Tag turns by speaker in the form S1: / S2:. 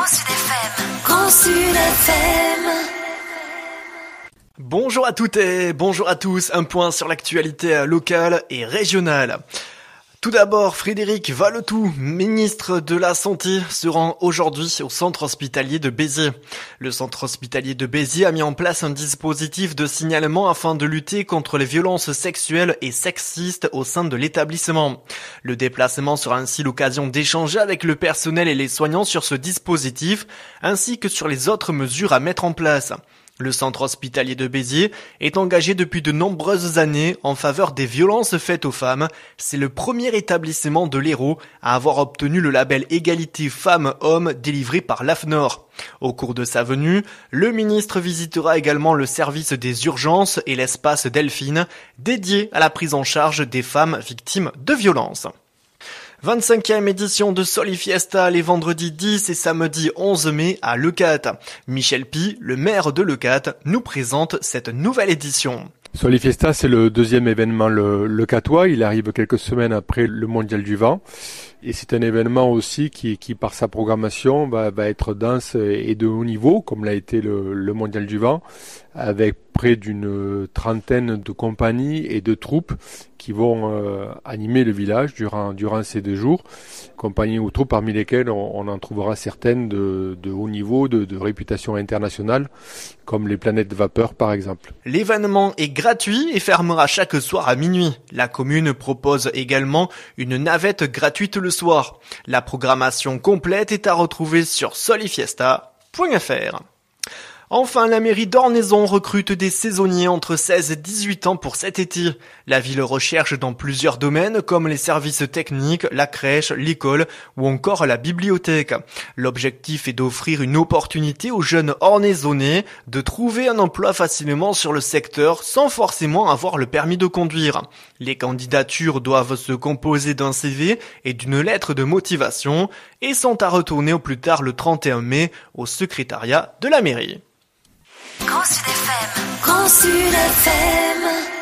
S1: Grand Sud FM. Grand Sud FM.
S2: Bonjour à toutes et bonjour à tous, un point sur l'actualité locale et régionale. Tout d'abord, Frédéric Valletoux, ministre de la Santé, se rend aujourd'hui au centre hospitalier de Béziers. Le centre hospitalier de Béziers a mis en place un dispositif de signalement afin de lutter contre les violences sexuelles et sexistes au sein de l'établissement. Le déplacement sera ainsi l'occasion d'échanger avec le personnel et les soignants sur ce dispositif, ainsi que sur les autres mesures à mettre en place. Le centre hospitalier de Béziers est engagé depuis de nombreuses années en faveur des violences faites aux femmes. C'est le premier établissement de l'Hérault à avoir obtenu le label égalité femmes-hommes délivré par l'AFNOR. Au cours de sa venue, le ministre visitera également le service des urgences et l'espace Delphine, dédié à la prise en charge des femmes victimes de violences. 25e édition de Solifiesta les vendredis 10 et samedi 11 mai à Leucate. Michel Py, le maire de Leucate, nous présente cette nouvelle édition.
S3: Solifiesta, c'est le deuxième événement leucatois. Il arrive quelques semaines après le Mondial du Vent. Et c'est un événement aussi qui par sa programmation, va être dense et de haut niveau, comme l'a été le Mondial du Vent, avec près d'une trentaine de compagnies et de troupes qui vont animer le village durant ces 2 jours. Compagnies ou troupes parmi lesquelles on en trouvera certaines de haut niveau, de réputation internationale, comme les Planètes Vapeur par exemple.
S2: L'événement est gratuit et fermera chaque soir à minuit. La commune propose également une navette gratuite le soir. La programmation complète est à retrouver sur solifiesta.fr. Enfin, la mairie d'Ornaison recrute des saisonniers entre 16 et 18 ans pour cet été. La ville recherche dans plusieurs domaines comme les services techniques, la crèche, l'école ou encore la bibliothèque. L'objectif est d'offrir une opportunité aux jeunes ornaisonnais de trouver un emploi facilement sur le secteur sans forcément avoir le permis de conduire. Les candidatures doivent se composer d'un CV et d'une lettre de motivation et sont à retourner au plus tard le 31 mai au secrétariat de la mairie.
S1: Grand Sud FM. Grand Sud FM.